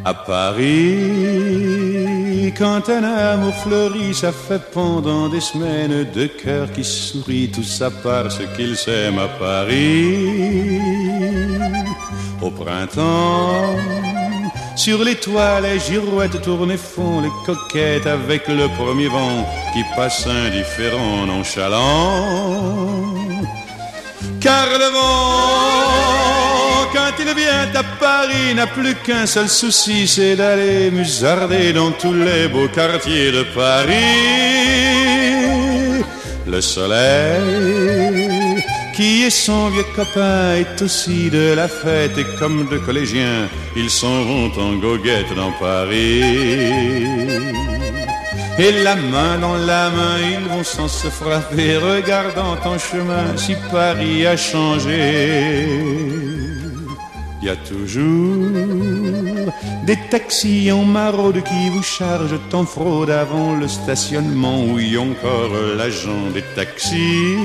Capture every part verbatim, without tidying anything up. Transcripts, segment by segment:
À Paris, quand un amour fleurit, ça fait pendant des semaines deux cœurs qui sourient, tout ça parce qu'ils s'aiment à Paris. Au printemps, sur les toits, les girouettes tournent et font les coquettes avec le premier vent qui passe indifférent, nonchalant. Car le vent, quand il vient à Paris, n'a plus qu'un seul souci, c'est d'aller musarder dans tous les beaux quartiers de Paris. Le soleil, qui est son vieux copain, est aussi de la fête, et comme deux collégiens, ils s'en vont en goguette dans Paris. Et la main dans la main, ils vont sans se frapper, regardant en chemin si Paris a changé. Il y a toujours des taxis en maraude qui vous chargent en fraude avant le stationnement, où y a encore l'agent des taxis.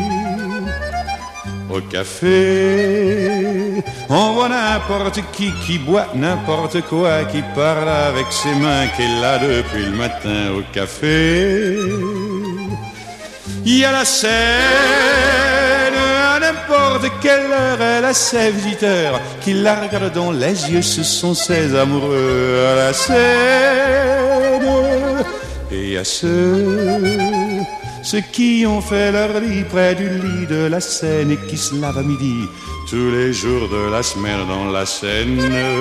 Au café, on voit n'importe qui qui boit n'importe quoi, qui parle avec ses mains, qui est là depuis le matin au café. Il y a la scène, à n'importe quelle heure, elle a ses visiteurs qui la regardent dans les yeux, ce sont ses amoureux à la scène. Et il y a ceux Ceux qui ont fait leur lit près du lit de la Seine et qui se lavent à midi tous les jours de la semaine dans la Seine.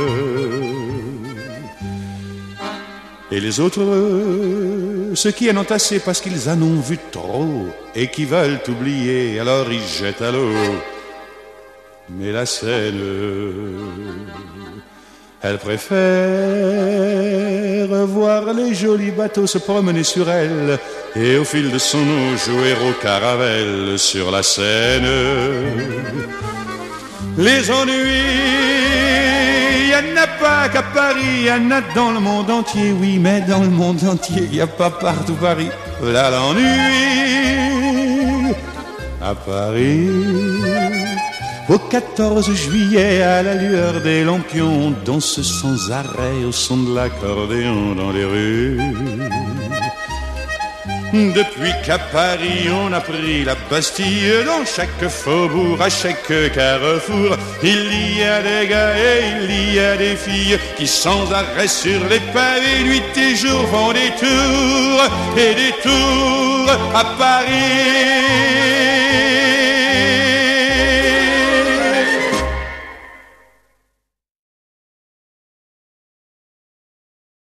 Et les autres, ceux qui en ont assez parce qu'ils en ont vu trop et qui veulent oublier, alors ils jettent à l'eau. Mais la Seine, elle préfère voir les jolis bateaux se promener sur elle et au fil de son eau jouer au caravelle sur la Seine. Les ennuis, y en a pas qu'à Paris, y en a dans le monde entier, oui, mais dans le monde entier, y a pas partout Paris. Là l'ennui à Paris. Au quatorze juillet, à la lueur des lampions, on danse sans arrêt au son de l'accordéon dans les rues. Depuis qu'à Paris on a pris la Bastille, dans chaque faubourg, à chaque carrefour, il y a des gars et il y a des filles qui sans arrêt sur les pavés, nuit et jour, font des tours et des tours à Paris.